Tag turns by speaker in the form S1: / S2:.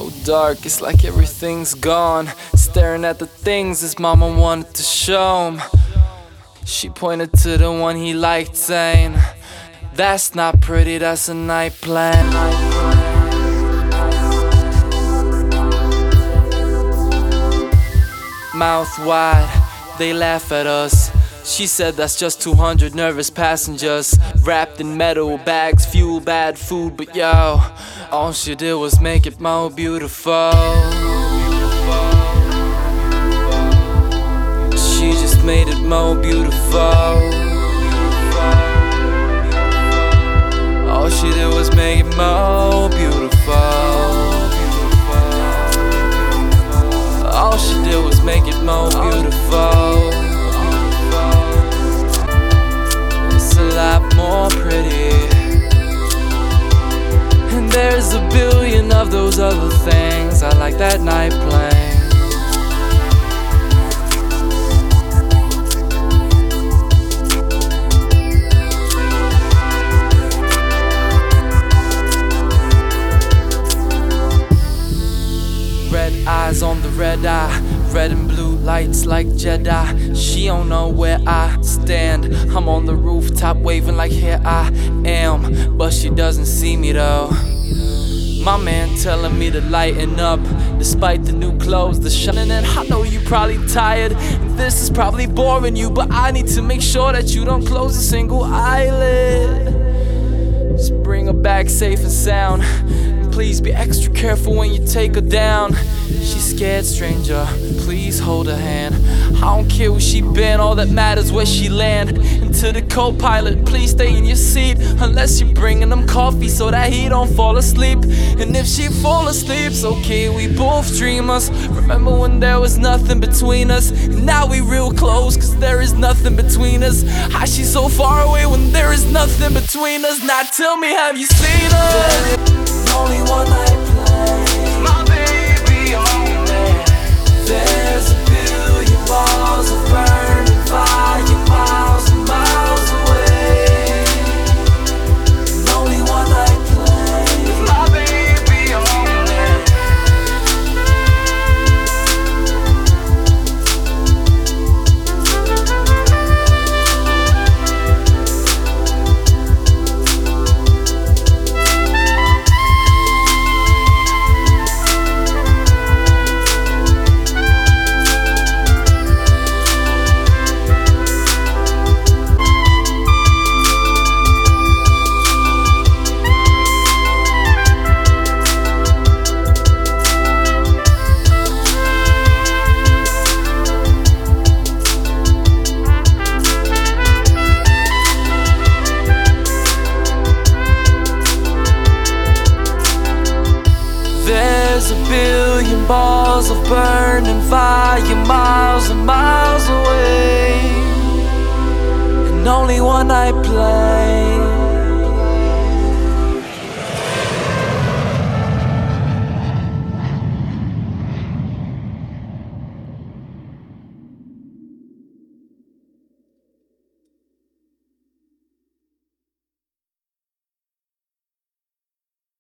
S1: So dark, it's like everything's gone. Staring at the things his mama wanted to show him. She pointed to the one he liked, saying, "That's not pretty, that's a night plan." Mouth wide, they laugh at us. She said that's just 200 nervous passengers wrapped in metal bags, fuel, bad food. But yo, all she did was make it more beautiful. She just made it more beautiful. All she did was make it more beautiful. All she did was make it more beautiful. It's a lot more pretty. And there's a billion of those other things. I like that night plane. Red eyes on the red eye, red and blue lights like Jedi. She don't know where I stand. I'm on the rooftop waving like here I am, but she doesn't see me though. My man telling me to lighten up, despite the new clothes, the shining. And I know you probably tired, this is probably boring you, but I need to make sure that you don't close a single eyelid. Just bring her back safe and sound. Please be extra careful when you take her down. She's scared, stranger, please hold her hand. I don't care where she been, all that matters where she land. And to the co-pilot, please stay in your seat, unless you're bringing them coffee so that he don't fall asleep. And if she fall asleep, it's okay, we both dreamers. Remember when there was nothing between us, and now we real close, cause there is nothing between us. How she so far away when there is nothing between us? Now tell me, have you seen her? Only one night plane, my baby only. There's a billion balls of burning fire miles and miles away. And only one night plane, my baby only. There's a billion balls of burning fire miles and miles away. And only one night plane.